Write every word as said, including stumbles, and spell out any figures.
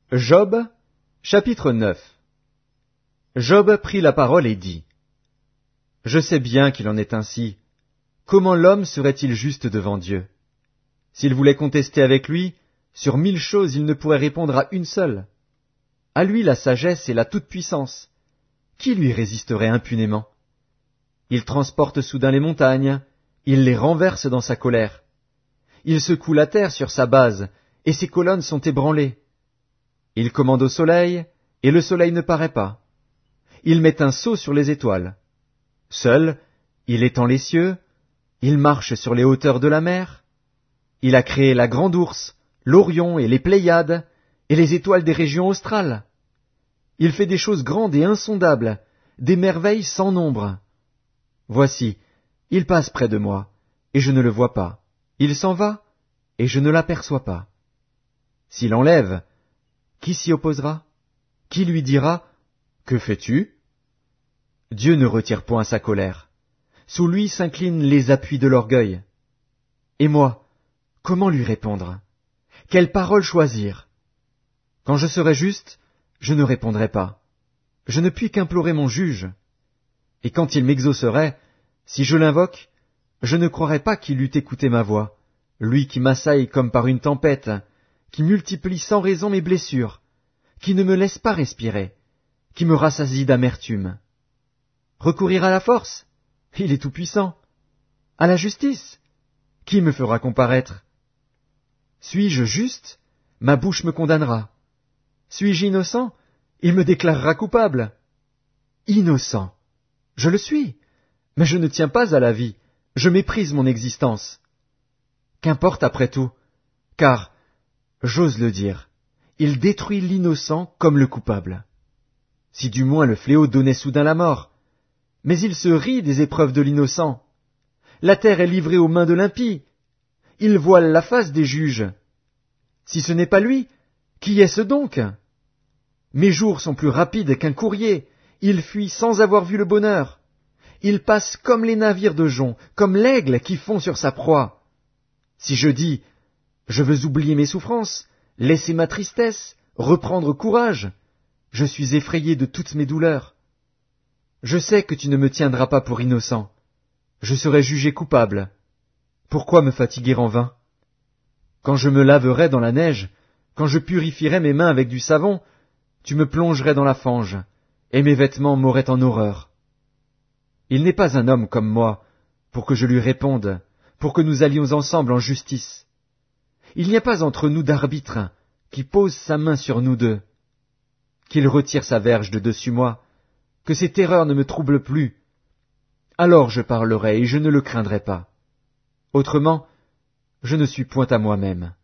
Job, chapitre neuf. Job prit la parole et dit : Je sais bien qu'il en est ainsi. Comment l'homme serait-il juste devant Dieu? S'il voulait contester avec lui, sur mille choses il ne pourrait répondre à une seule. À lui la sagesse et la toute-puissance. Qui lui résisterait impunément? Il transporte soudain les montagnes, il les renverse dans sa colère. Il secoue la terre sur sa base, et ses colonnes sont ébranlées. Il commande au soleil, et le soleil ne paraît pas. Il met un sceau sur les étoiles. Seul, il étend les cieux, il marche sur les hauteurs de la mer. Il a créé la grande ourse, l'Orion et les Pléiades, et les étoiles des régions australes. Il fait des choses grandes et insondables, des merveilles sans nombre. Voici, il passe près de moi, et je ne le vois pas. Il s'en va, et je ne l'aperçois pas. S'il enlève, qui s'y opposera? Qui lui dira : Que fais-tu? Dieu ne retire point sa colère. Sous lui s'inclinent les appuis de l'orgueil. Et moi, comment lui répondre? Quelle parole choisir? Quand je serai juste, je ne répondrai pas. Je ne puis qu'implorer mon juge. Et quand il m'exaucerait, si je l'invoque, je ne croirais pas qu'il eût écouté ma voix, lui qui m'assaille comme par une tempête, qui multiplie sans raison mes blessures, qui ne me laisse pas respirer, qui me rassasie d'amertume. Recourir à la force? Il est tout-puissant. À la justice? Qui me fera comparaître? Suis-je juste? Ma bouche me condamnera. Suis-je innocent? Il me déclarera coupable. Innocent. Je le suis, mais je ne tiens pas à la vie, je méprise mon existence. Qu'importe après tout, car, j'ose le dire, il détruit l'innocent comme le coupable. Si du moins le fléau donnait soudain la mort, mais il se rit des épreuves de l'innocent. La terre est livrée aux mains de l'impie. Il voile la face des juges. Si ce n'est pas lui, qui est-ce donc? Mes jours sont plus rapides qu'un courrier. Il fuit sans avoir vu le bonheur. Il passe comme les navires de jonc, comme l'aigle qui fond sur sa proie. Si je dis, je veux oublier mes souffrances, laisser ma tristesse, reprendre courage, je suis effrayé de toutes mes douleurs. Je sais que tu ne me tiendras pas pour innocent. Je serai jugé coupable. Pourquoi me fatiguer en vain? Quand je me laverai dans la neige, quand je purifierai mes mains avec du savon, tu me plongerais dans la fange, et mes vêtements m'auraient en horreur. Il n'est pas un homme comme moi, pour que je lui réponde, pour que nous allions ensemble en justice. Il n'y a pas entre nous d'arbitre qui pose sa main sur nous deux. Qu'il retire sa verge de dessus moi, que ses terreurs ne me troublent plus. Alors je parlerai et je ne le craindrai pas. Autrement, je ne suis point à moi-même.